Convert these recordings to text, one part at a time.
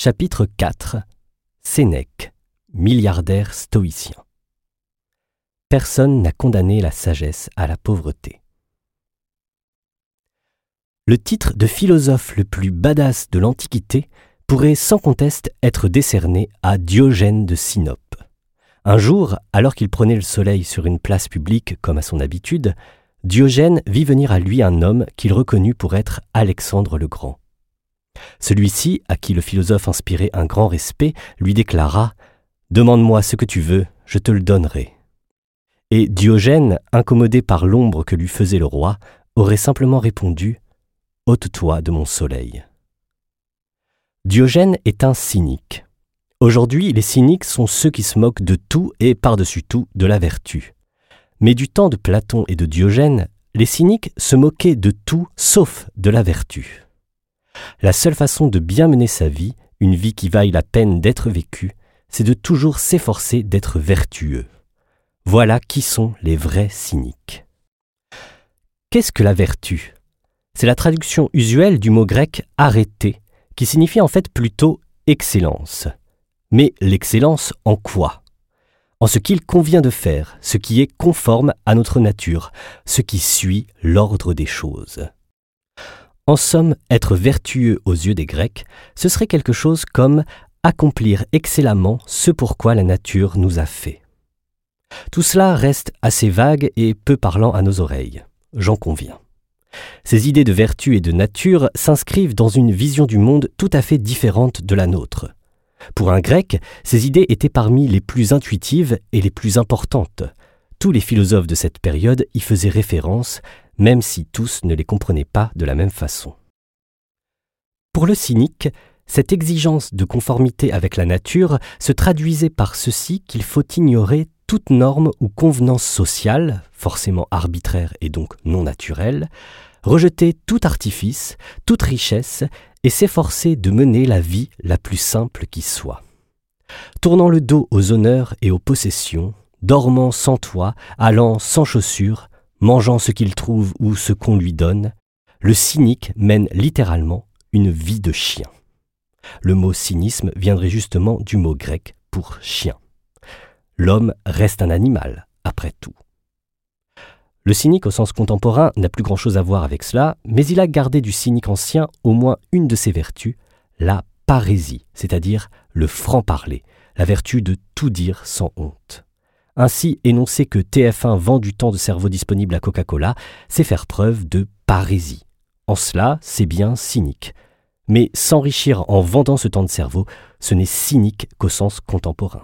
Chapitre 4. Sénèque, milliardaire stoïcien. Personne n'a condamné la sagesse à la pauvreté. Le titre de philosophe le plus badass de l'Antiquité pourrait sans conteste être décerné à Diogène de Sinope. Un jour, alors qu'il prenait le soleil sur une place publique comme à son habitude, Diogène vit venir à lui un homme qu'il reconnut pour être Alexandre le Grand. Celui-ci, à qui le philosophe inspirait un grand respect, lui déclara « Demande-moi ce que tu veux, je te le donnerai ». Et Diogène, incommodé par l'ombre que lui faisait le roi, aurait simplement répondu « Ôte-toi de mon soleil ». Diogène est un cynique. Aujourd'hui, les cyniques sont ceux qui se moquent de tout et, par-dessus tout, de la vertu. Mais du temps de Platon et de Diogène, les cyniques se moquaient de tout sauf de la vertu. La seule façon de bien mener sa vie, une vie qui vaille la peine d'être vécue, c'est de toujours s'efforcer d'être vertueux. Voilà qui sont les vrais cyniques. Qu'est-ce que la vertu ? C'est la traduction usuelle du mot grec « arrêter », qui signifie en fait plutôt « excellence ». Mais l'excellence en quoi ? En ce qu'il convient de faire, ce qui est conforme à notre nature, ce qui suit l'ordre des choses. En somme, être vertueux aux yeux des Grecs, ce serait quelque chose comme accomplir excellemment ce pourquoi la nature nous a fait. Tout cela reste assez vague et peu parlant à nos oreilles, j'en conviens. Ces idées de vertu et de nature s'inscrivent dans une vision du monde tout à fait différente de la nôtre. Pour un Grec, ces idées étaient parmi les plus intuitives et les plus importantes. Tous les philosophes de cette période y faisaient référence, même si tous ne les comprenaient pas de la même façon. Pour le cynique, cette exigence de conformité avec la nature se traduisait par ceci qu'il faut ignorer toute norme ou convenance sociale, forcément arbitraire et donc non naturelle, rejeter tout artifice, toute richesse et s'efforcer de mener la vie la plus simple qui soit. Tournant le dos aux honneurs et aux possessions, dormant sans toit, allant sans chaussures, mangeant ce qu'il trouve ou ce qu'on lui donne, le cynique mène littéralement une vie de chien. Le mot cynisme viendrait justement du mot grec pour chien. L'homme reste un animal, après tout. Le cynique au sens contemporain n'a plus grand-chose à voir avec cela, mais il a gardé du cynique ancien au moins une de ses vertus, la parésie, c'est-à-dire le franc-parler, la vertu de tout dire sans honte. Ainsi, énoncer que TF1 vend du temps de cerveau disponible à Coca-Cola, c'est faire preuve de parésie. En cela, c'est bien cynique. Mais s'enrichir en vendant ce temps de cerveau, ce n'est cynique qu'au sens contemporain.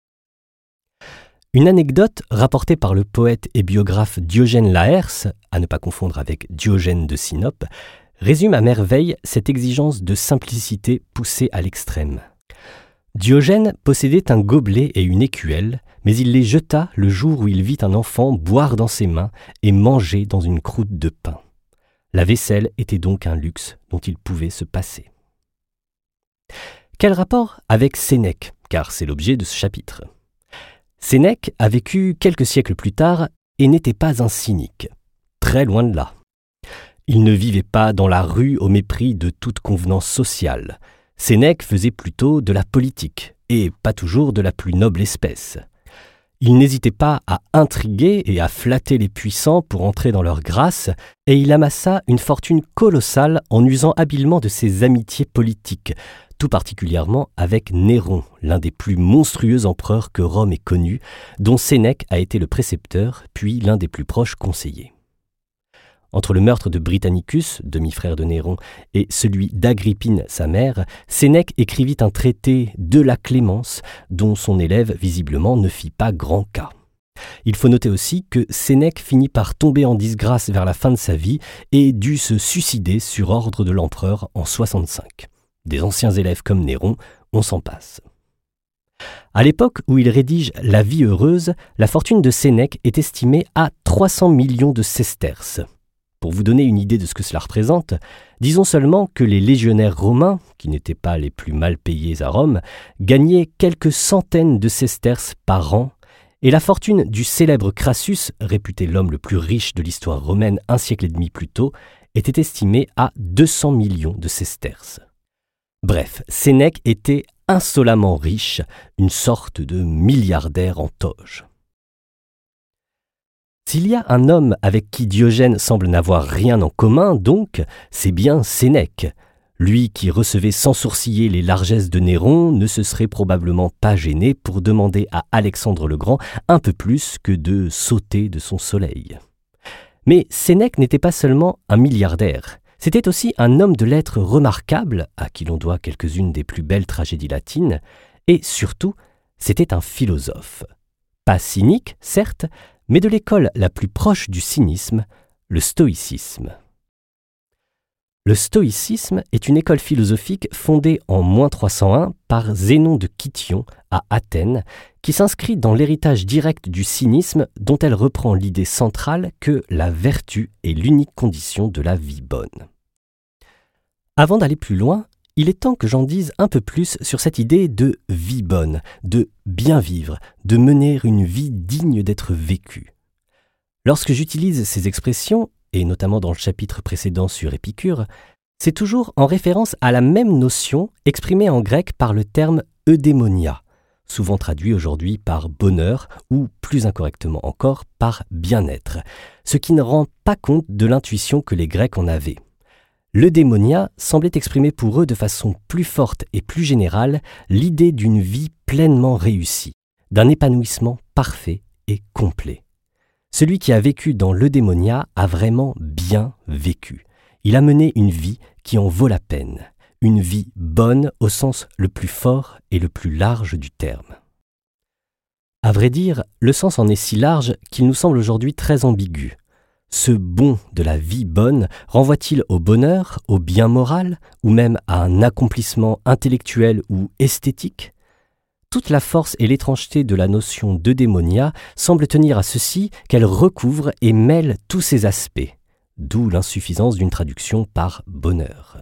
Une anecdote rapportée par le poète et biographe Diogène Laërce, à ne pas confondre avec Diogène de Sinope, résume à merveille cette exigence de simplicité poussée à l'extrême. Diogène possédait un gobelet et une écuelle, mais il les jeta le jour où il vit un enfant boire dans ses mains et manger dans une croûte de pain. La vaisselle était donc un luxe dont il pouvait se passer. Quel rapport avec Sénèque, car c'est l'objet de ce chapitre ? Sénèque a vécu quelques siècles plus tard et n'était pas un cynique, très loin de là. Il ne vivait pas dans la rue au mépris de toute convenance sociale. Sénèque faisait plutôt de la politique, et pas toujours de la plus noble espèce. Il n'hésitait pas à intriguer et à flatter les puissants pour entrer dans leur grâce, et il amassa une fortune colossale en usant habilement de ses amitiés politiques, tout particulièrement avec Néron, l'un des plus monstrueux empereurs que Rome ait connu, dont Sénèque a été le précepteur, puis l'un des plus proches conseillers. Entre le meurtre de Britannicus, demi-frère de Néron, et celui d'Agrippine, sa mère, Sénèque écrivit un traité de la clémence, dont son élève, visiblement, ne fit pas grand cas. Il faut noter aussi que Sénèque finit par tomber en disgrâce vers la fin de sa vie et dut se suicider sur ordre de l'empereur en 65. Des anciens élèves comme Néron, on s'en passe. À l'époque où il rédige « La vie heureuse », la fortune de Sénèque est estimée à 300 millions de sesterces. Pour vous donner une idée de ce que cela représente, disons seulement que les légionnaires romains, qui n'étaient pas les plus mal payés à Rome, gagnaient quelques centaines de sesterces par an, et la fortune du célèbre Crassus, réputé l'homme le plus riche de l'histoire romaine un siècle et demi plus tôt, était estimée à 200 millions de sesterces. Bref, Sénèque était insolemment riche, une sorte de milliardaire en toge. S'il y a un homme avec qui Diogène semble n'avoir rien en commun, donc, c'est bien Sénèque. Lui qui recevait sans sourciller les largesses de Néron ne se serait probablement pas gêné pour demander à Alexandre le Grand un peu plus que de sauter de son soleil. Mais Sénèque n'était pas seulement un milliardaire, c'était aussi un homme de lettres remarquable, à qui l'on doit quelques-unes des plus belles tragédies latines, et surtout, c'était un philosophe. Pas cynique, certes, mais de l'école la plus proche du cynisme, le stoïcisme. Le stoïcisme est une école philosophique fondée en -301 par Zénon de Kition à Athènes, qui s'inscrit dans l'héritage direct du cynisme dont elle reprend l'idée centrale que la vertu est l'unique condition de la vie bonne. Avant d'aller plus loin, il est temps que j'en dise un peu plus sur cette idée de vie bonne, de bien vivre, de mener une vie digne d'être vécue. Lorsque j'utilise ces expressions, et notamment dans le chapitre précédent sur Épicure, c'est toujours en référence à la même notion exprimée en grec par le terme eudémonia, souvent traduit aujourd'hui par bonheur ou, plus incorrectement encore, par bien-être, ce qui ne rend pas compte de l'intuition que les Grecs en avaient. L'eudémonia semblait exprimer pour eux de façon plus forte et plus générale l'idée d'une vie pleinement réussie, d'un épanouissement parfait et complet. Celui qui a vécu dans l'eudémonia a vraiment bien vécu. Il a mené une vie qui en vaut la peine, une vie bonne au sens le plus fort et le plus large du terme. À vrai dire, le sens en est si large qu'il nous semble aujourd'hui très ambigu. Ce bon de la vie bonne renvoie-t-il au bonheur, au bien moral, ou même à un accomplissement intellectuel ou esthétique ? Toute la force et l'étrangeté de la notion d'eudémonia semble tenir à ceci qu'elle recouvre et mêle tous ces aspects, d'où l'insuffisance d'une traduction par bonheur.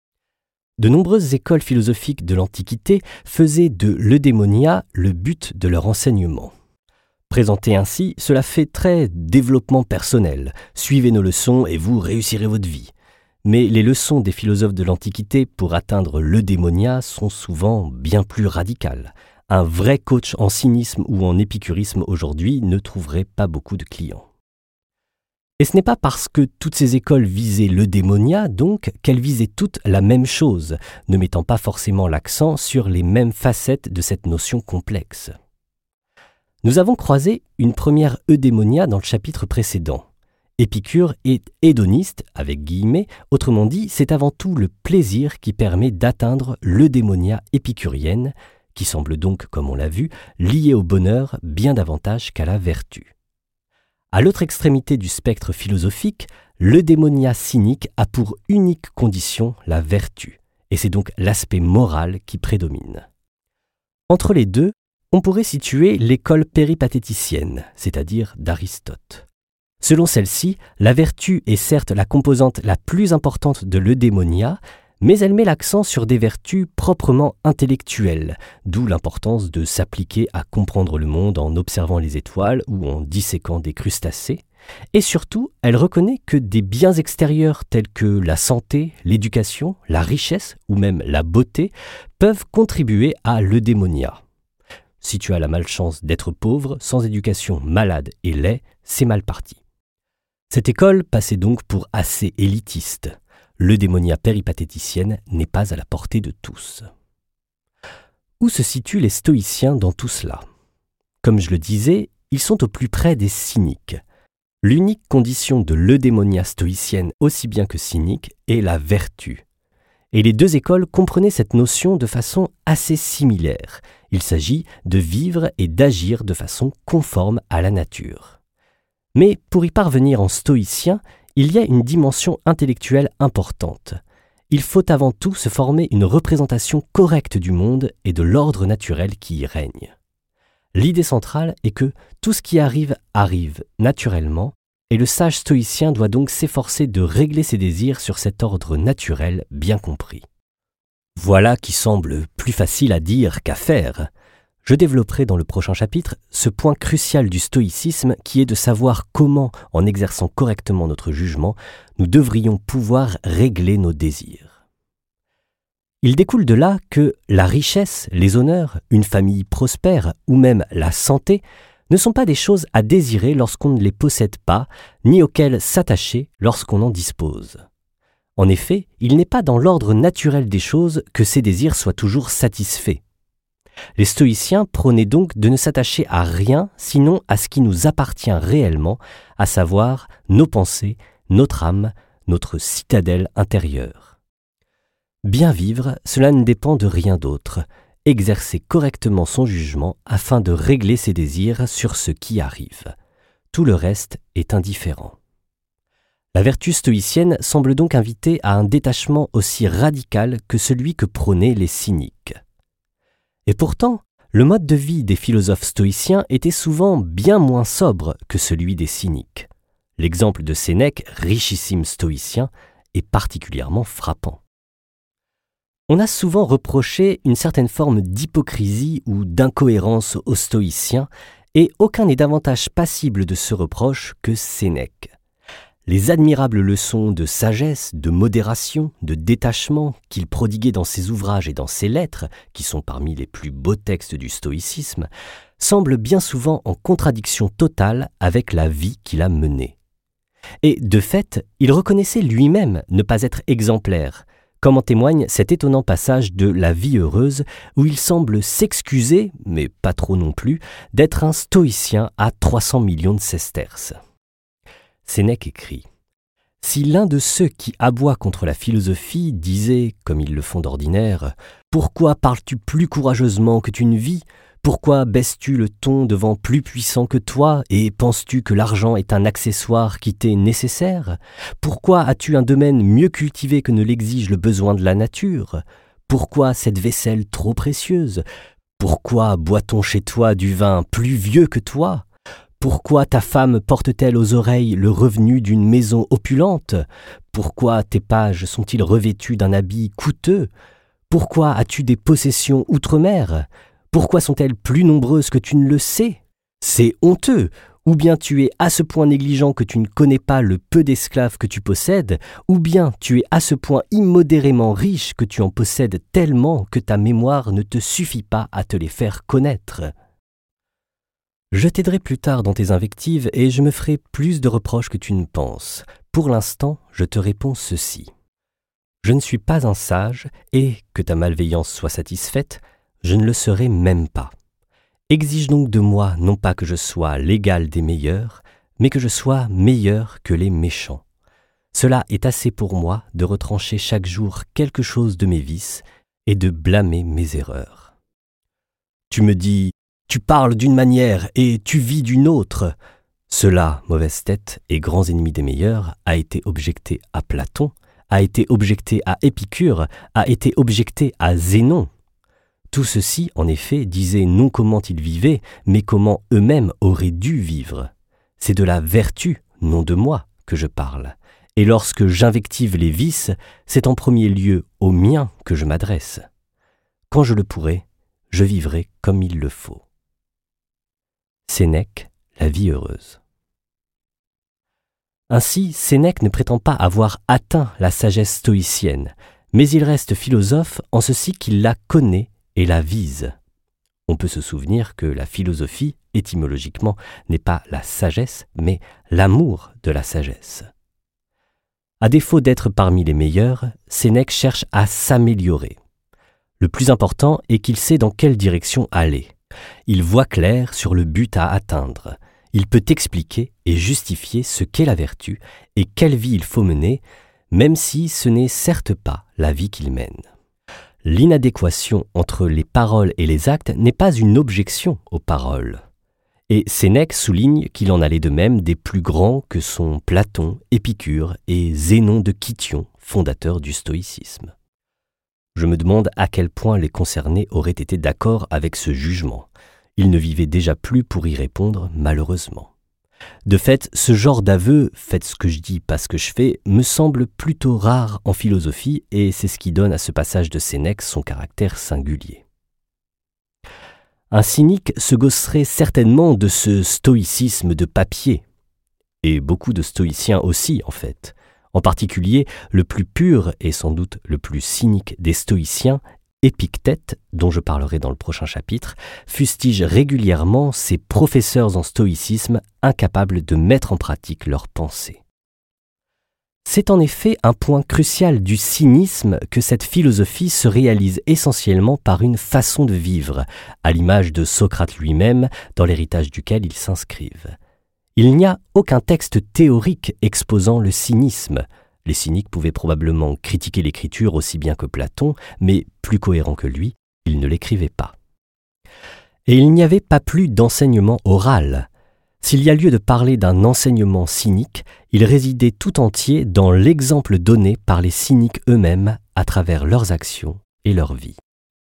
De nombreuses écoles philosophiques de l'Antiquité faisaient de l'eudémonia le but de leur enseignement. Présenté ainsi, cela fait très développement personnel. Suivez nos leçons et vous réussirez votre vie. Mais les leçons des philosophes de l'Antiquité pour atteindre l'eudémonia sont souvent bien plus radicales. Un vrai coach en cynisme ou en épicurisme aujourd'hui ne trouverait pas beaucoup de clients. Et ce n'est pas parce que toutes ces écoles visaient l'eudémonia, donc, qu'elles visaient toutes la même chose, ne mettant pas forcément l'accent sur les mêmes facettes de cette notion complexe. Nous avons croisé une première eudémonia dans le chapitre précédent. Épicure est hédoniste, avec guillemets, autrement dit, c'est avant tout le plaisir qui permet d'atteindre l'eudémonia épicurienne, qui semble donc, comme on l'a vu, liée au bonheur bien davantage qu'à la vertu. À l'autre extrémité du spectre philosophique, l'eudémonia cynique a pour unique condition la vertu, et c'est donc l'aspect moral qui prédomine. Entre les deux, on pourrait situer l'école péripatéticienne, c'est-à-dire d'Aristote. Selon celle-ci, la vertu est certes la composante la plus importante de l'eudémonia, mais elle met l'accent sur des vertus proprement intellectuelles, d'où l'importance de s'appliquer à comprendre le monde en observant les étoiles ou en disséquant des crustacés, et surtout, elle reconnaît que des biens extérieurs tels que la santé, l'éducation, la richesse ou même la beauté peuvent contribuer à l'eudémonia. Si tu as la malchance d'être pauvre, sans éducation, malade et laid, c'est mal parti. Cette école passait donc pour assez élitiste. L'eudémonia péripatéticienne n'est pas à la portée de tous. Où se situent les stoïciens dans tout cela ? Comme je le disais, ils sont au plus près des cyniques. L'unique condition de l'eudémonia stoïcienne, aussi bien que cynique, est la vertu. Et les deux écoles comprenaient cette notion de façon assez similaire. Il s'agit de vivre et d'agir de façon conforme à la nature. Mais pour y parvenir en stoïcien, il y a une dimension intellectuelle importante. Il faut avant tout se former une représentation correcte du monde et de l'ordre naturel qui y règne. L'idée centrale est que tout ce qui arrive, arrive naturellement, et le sage stoïcien doit donc s'efforcer de régler ses désirs sur cet ordre naturel bien compris. Voilà qui semble plus facile à dire qu'à faire. Je développerai dans le prochain chapitre ce point crucial du stoïcisme qui est de savoir comment, en exerçant correctement notre jugement, nous devrions pouvoir régler nos désirs. Il découle de là que la richesse, les honneurs, une famille prospère ou même la santé ne sont pas des choses à désirer lorsqu'on ne les possède pas, ni auxquelles s'attacher lorsqu'on en dispose. En effet, il n'est pas dans l'ordre naturel des choses que ces désirs soient toujours satisfaits. Les stoïciens prônaient donc de ne s'attacher à rien sinon à ce qui nous appartient réellement, à savoir nos pensées, notre âme, notre citadelle intérieure. Bien vivre, cela ne dépend de rien d'autre. Exercer correctement son jugement afin de régler ses désirs sur ce qui arrive. Tout le reste est indifférent. La vertu stoïcienne semble donc inviter à un détachement aussi radical que celui que prônaient les cyniques. Et pourtant, le mode de vie des philosophes stoïciens était souvent bien moins sobre que celui des cyniques. L'exemple de Sénèque, richissime stoïcien, est particulièrement frappant. On a souvent reproché une certaine forme d'hypocrisie ou d'incohérence aux stoïciens, et aucun n'est davantage passible de ce reproche que Sénèque. Les admirables leçons de sagesse, de modération, de détachement qu'il prodiguait dans ses ouvrages et dans ses lettres, qui sont parmi les plus beaux textes du stoïcisme, semblent bien souvent en contradiction totale avec la vie qu'il a menée. Et de fait, il reconnaissait lui-même ne pas être exemplaire, comme en témoigne cet étonnant passage de La vie heureuse où il semble s'excuser, mais pas trop non plus, d'être un stoïcien à 300 millions de sesterces. Sénèque écrit « Si l'un de ceux qui aboient contre la philosophie disait, comme ils le font d'ordinaire, « Pourquoi parles-tu plus courageusement que tu ne vis ? Pourquoi baisses-tu le ton devant plus puissant que toi et penses-tu que l'argent est un accessoire qui t'est nécessaire ? Pourquoi as-tu un domaine mieux cultivé que ne l'exige le besoin de la nature ? Pourquoi cette vaisselle trop précieuse ? Pourquoi boit-on chez toi du vin plus vieux que toi ? Pourquoi ta femme porte-t-elle aux oreilles le revenu d'une maison opulente ? Pourquoi tes pages sont-ils revêtus d'un habit coûteux ? Pourquoi as-tu des possessions outre-mer ? Pourquoi sont-elles plus nombreuses que tu ne le sais ? C'est honteux. Ou bien tu es à ce point négligent que tu ne connais pas le peu d'esclaves que tu possèdes, ou bien tu es à ce point immodérément riche que tu en possèdes tellement que ta mémoire ne te suffit pas à te les faire connaître. Je t'aiderai plus tard dans tes invectives et je me ferai plus de reproches que tu ne penses. Pour l'instant, je te réponds ceci. Je ne suis pas un sage et, que ta malveillance soit satisfaite, je ne le serai même pas. Exige donc de moi non pas que je sois l'égal des meilleurs, mais que je sois meilleur que les méchants. Cela est assez pour moi de retrancher chaque jour quelque chose de mes vices et de blâmer mes erreurs. Tu me dis, tu parles d'une manière et tu vis d'une autre. Cela, mauvaise tête et grands ennemis des meilleurs, a été objecté à Platon, a été objecté à Épicure, a été objecté à Zénon. Tout ceci, en effet, disait non comment ils vivaient, mais comment eux-mêmes auraient dû vivre. C'est de la vertu, non de moi, que je parle. Et lorsque j'invective les vices, c'est en premier lieu aux miens que je m'adresse. Quand je le pourrai, je vivrai comme il le faut. Sénèque, La vie heureuse. Ainsi, Sénèque ne prétend pas avoir atteint la sagesse stoïcienne, mais il reste philosophe en ceci qu'il la connaît et la vise. On peut se souvenir que la philosophie, étymologiquement, n'est pas la sagesse, mais l'amour de la sagesse. À défaut d'être parmi les meilleurs, Sénèque cherche à s'améliorer. Le plus important est qu'il sait dans quelle direction aller. Il voit clair sur le but à atteindre. Il peut expliquer et justifier ce qu'est la vertu et quelle vie il faut mener, même si ce n'est certes pas la vie qu'il mène. L'inadéquation entre les paroles et les actes n'est pas une objection aux paroles. Et Sénèque souligne qu'il en allait de même des plus grands que sont Platon, Épicure et Zénon de Kition, fondateur du stoïcisme. Je me demande à quel point les concernés auraient été d'accord avec ce jugement. Ils ne vivaient déjà plus pour y répondre, malheureusement. De fait, ce genre d'aveu, faites ce que je dis, pas ce que je fais, me semble plutôt rare en philosophie et c'est ce qui donne à ce passage de Sénèque son caractère singulier. Un cynique se gausserait certainement de ce stoïcisme de papier, et beaucoup de stoïciens aussi en fait. En particulier, le plus pur et sans doute le plus cynique des stoïciens, Épictète, dont je parlerai dans le prochain chapitre, fustige régulièrement ces professeurs en stoïcisme incapables de mettre en pratique leurs pensées. C'est en effet un point crucial du cynisme que cette philosophie se réalise essentiellement par une façon de vivre, à l'image de Socrate lui-même, dans l'héritage duquel ils s'inscrivent. Il n'y a aucun texte théorique exposant le cynisme. Les cyniques pouvaient probablement critiquer l'écriture aussi bien que Platon, mais plus cohérent que lui, ils ne l'écrivaient pas. Et il n'y avait pas plus d'enseignement oral. S'il y a lieu de parler d'un enseignement cynique, il résidait tout entier dans l'exemple donné par les cyniques eux-mêmes à travers leurs actions et leur vie.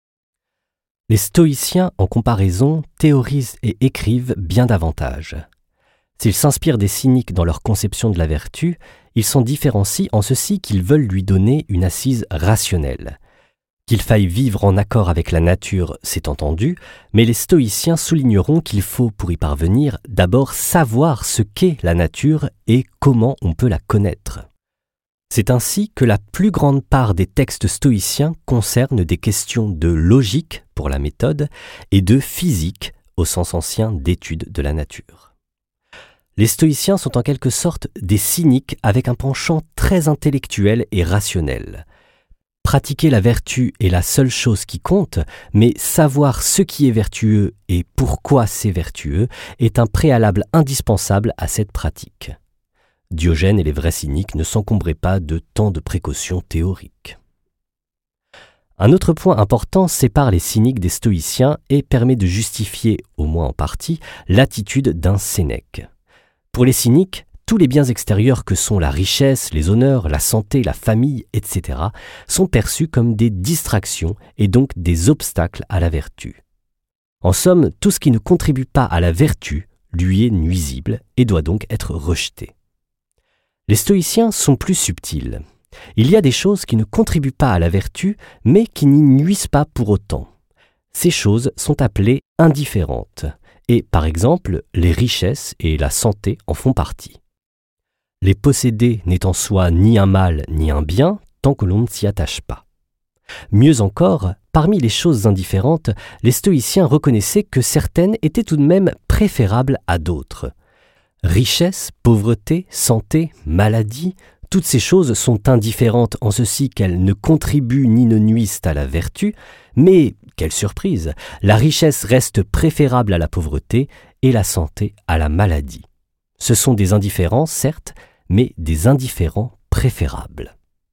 Les stoïciens, en comparaison, théorisent et écrivent bien davantage. S'ils s'inspirent des cyniques dans leur conception de la vertu, ils s'en différencient en ceci qu'ils veulent lui donner une assise rationnelle. Qu'il faille vivre en accord avec la nature, c'est entendu, mais les stoïciens souligneront qu'il faut, pour y parvenir, d'abord savoir ce qu'est la nature et comment on peut la connaître. C'est ainsi que la plus grande part des textes stoïciens concernent des questions de logique, pour la méthode, et de physique, au sens ancien d'étude de la nature. Les stoïciens sont en quelque sorte des cyniques avec un penchant très intellectuel et rationnel. Pratiquer la vertu est la seule chose qui compte, mais savoir ce qui est vertueux et pourquoi c'est vertueux est un préalable indispensable à cette pratique. Diogène et les vrais cyniques ne s'encombraient pas de tant de précautions théoriques. Un autre point important sépare les cyniques des stoïciens et permet de justifier, au moins en partie, l'attitude d'un Sénèque. Pour les cyniques, tous les biens extérieurs que sont la richesse, les honneurs, la santé, la famille, etc., sont perçus comme des distractions et donc des obstacles à la vertu. En somme, tout ce qui ne contribue pas à la vertu lui est nuisible et doit donc être rejeté. Les stoïciens sont plus subtils. Il y a des choses qui ne contribuent pas à la vertu, mais qui n'y nuisent pas pour autant. Ces choses sont appelées indifférentes. Et, par exemple, les richesses et la santé en font partie. Les posséder n'est en soi ni un mal ni un bien, tant que l'on ne s'y attache pas. Mieux encore, parmi les choses indifférentes, les stoïciens reconnaissaient que certaines étaient tout de même préférables à d'autres. Richesse, pauvreté, santé, maladie, toutes ces choses sont indifférentes en ceci qu'elles ne contribuent ni ne nuisent à la vertu, mais, quelle surprise, la richesse reste préférable à la pauvreté et la santé à la maladie. Ce sont des indifférents, certes, mais des indifférents préférables.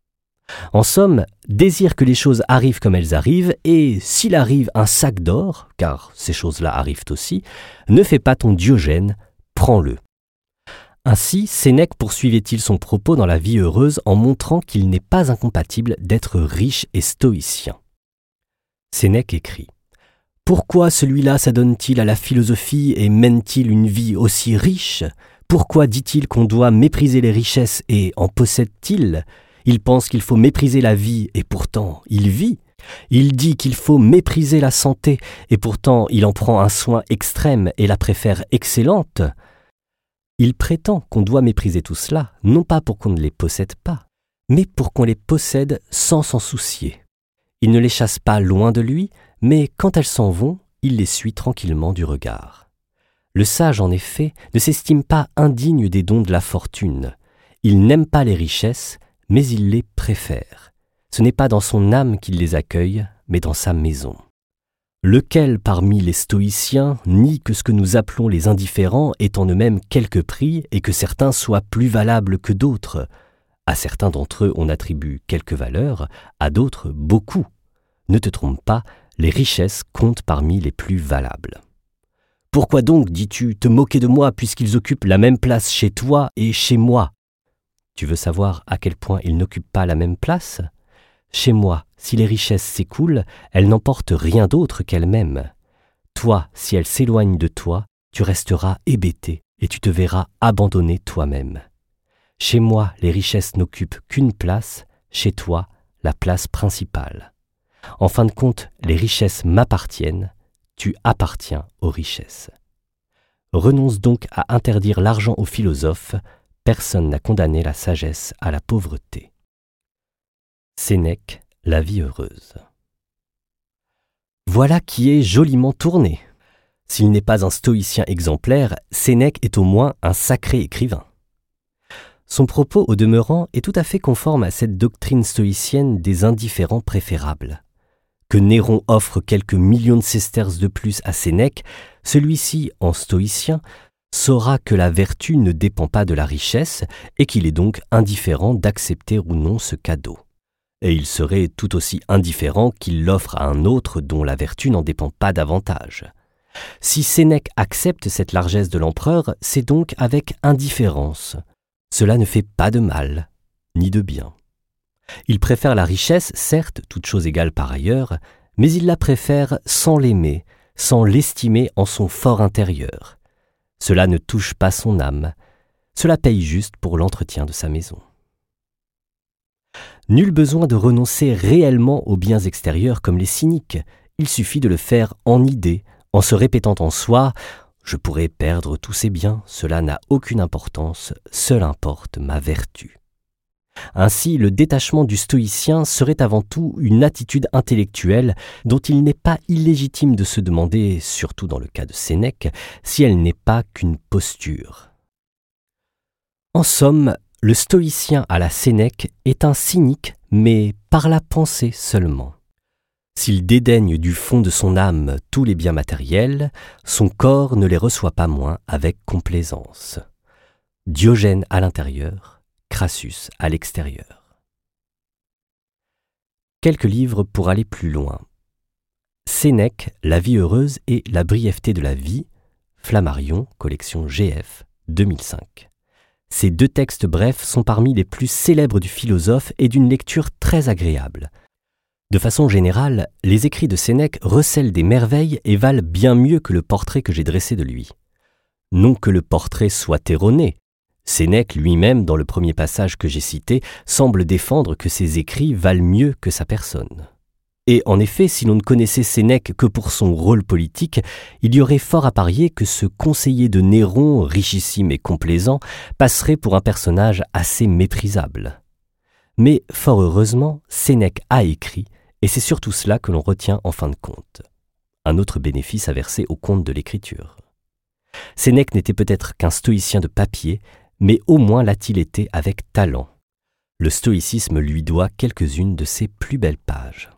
En somme, désire que les choses arrivent comme elles arrivent, et s'il arrive un sac d'or, car ces choses-là arrivent aussi, ne fais pas ton Diogène, prends-le. Ainsi, Sénèque poursuivait-il son propos dans la vie heureuse en montrant qu'il n'est pas incompatible d'être riche et stoïcien. Sénèque écrit « Pourquoi celui-là s'adonne-t-il à la philosophie et mène-t-il une vie aussi riche ? Pourquoi dit-il qu'on doit mépriser les richesses et en possède-t-il ? Il pense qu'il faut mépriser la vie et pourtant il vit. Il dit qu'il faut mépriser la santé et pourtant il en prend un soin extrême et la préfère excellente. Il prétend qu'on doit mépriser tout cela, non pas pour qu'on ne les possède pas, mais pour qu'on les possède sans s'en soucier. Il ne les chasse pas loin de lui, mais quand elles s'en vont, il les suit tranquillement du regard. Le sage, en effet, ne s'estime pas indigne des dons de la fortune. Il n'aime pas les richesses, mais il les préfère. Ce n'est pas dans son âme qu'il les accueille, mais dans sa maison. Lequel parmi les stoïciens nie que ce que nous appelons les indifférents ait en eux-mêmes quelque prix et que certains soient plus valables que d'autres ? À certains d'entre eux on attribue quelque valeur, à d'autres beaucoup. Ne te trompe pas, les richesses comptent parmi les plus valables. Pourquoi donc, dis-tu, te moquer de moi puisqu'ils occupent la même place chez toi et chez moi ? Tu veux savoir à quel point ils n'occupent pas la même place ? Chez moi, si les richesses s'écoulent, elles n'emportent rien d'autre qu'elles-mêmes. Toi, si elles s'éloignent de toi, tu resteras hébété et tu te verras abandonné toi-même. Chez moi, les richesses n'occupent qu'une place, chez toi, la place principale. En fin de compte, les richesses m'appartiennent, tu appartiens aux richesses. Renonce donc à interdire l'argent aux philosophes, personne n'a condamné la sagesse à la pauvreté. Sénèque, la vie heureuse. Voilà qui est joliment tourné. S'il n'est pas un stoïcien exemplaire, Sénèque est au moins un sacré écrivain. Son propos, au demeurant, est tout à fait conforme à cette doctrine stoïcienne des indifférents préférables. Que Néron offre quelques millions de sesterces de plus à Sénèque, celui-ci, en stoïcien, saura que la vertu ne dépend pas de la richesse et qu'il est donc indifférent d'accepter ou non ce cadeau. Et il serait tout aussi indifférent qu'il l'offre à un autre dont la vertu n'en dépend pas davantage. Si Sénèque accepte cette largesse de l'empereur, c'est donc avec indifférence. Cela ne fait pas de mal, ni de bien. Il préfère la richesse, certes, toute chose égale par ailleurs, mais il la préfère sans l'aimer, sans l'estimer en son fort intérieur. Cela ne touche pas son âme, cela paye juste pour l'entretien de sa maison. Nul besoin de renoncer réellement aux biens extérieurs comme les cyniques, il suffit de le faire en idée, en se répétant en soi « Je pourrais perdre tous ces biens, cela n'a aucune importance, seule importe ma vertu ». Ainsi, le détachement du stoïcien serait avant tout une attitude intellectuelle dont il n'est pas illégitime de se demander, surtout dans le cas de Sénèque, si elle n'est pas qu'une posture. En somme, le stoïcien à la Sénèque est un cynique, mais par la pensée seulement. S'il dédaigne du fond de son âme tous les biens matériels, son corps ne les reçoit pas moins avec complaisance. Diogène à l'intérieur, Crassus à l'extérieur. Quelques livres pour aller plus loin. Sénèque, La vie heureuse et la brièveté de la vie, Flammarion, collection GF, 2005. Ces deux textes brefs sont parmi les plus célèbres du philosophe et d'une lecture très agréable. De façon générale, les écrits de Sénèque recèlent des merveilles et valent bien mieux que le portrait que j'ai dressé de lui. Non que le portrait soit erroné. Sénèque lui-même, dans le premier passage que j'ai cité, semble défendre que ses écrits valent mieux que sa personne. Et en effet, si l'on ne connaissait Sénèque que pour son rôle politique, il y aurait fort à parier que ce conseiller de Néron, richissime et complaisant, passerait pour un personnage assez méprisable. Mais, fort heureusement, Sénèque a écrit, et c'est surtout cela que l'on retient en fin de compte. Un autre bénéfice à verser au compte de l'écriture. Sénèque n'était peut-être qu'un stoïcien de papier, mais au moins l'a-t-il été avec talent. Le stoïcisme lui doit quelques-unes de ses plus belles pages.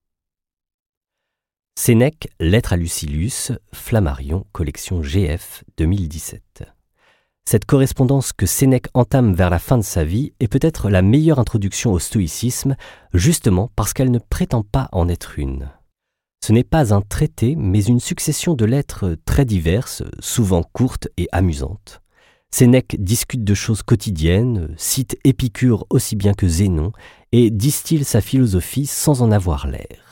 Sénèque, Lettre à Lucilius, Flammarion, collection GF, 2017. Cette correspondance que Sénèque entame vers la fin de sa vie est peut-être la meilleure introduction au stoïcisme, justement parce qu'elle ne prétend pas en être une. Ce n'est pas un traité, mais une succession de lettres très diverses, souvent courtes et amusantes. Sénèque discute de choses quotidiennes, cite Épicure aussi bien que Zénon, et distille sa philosophie sans en avoir l'air.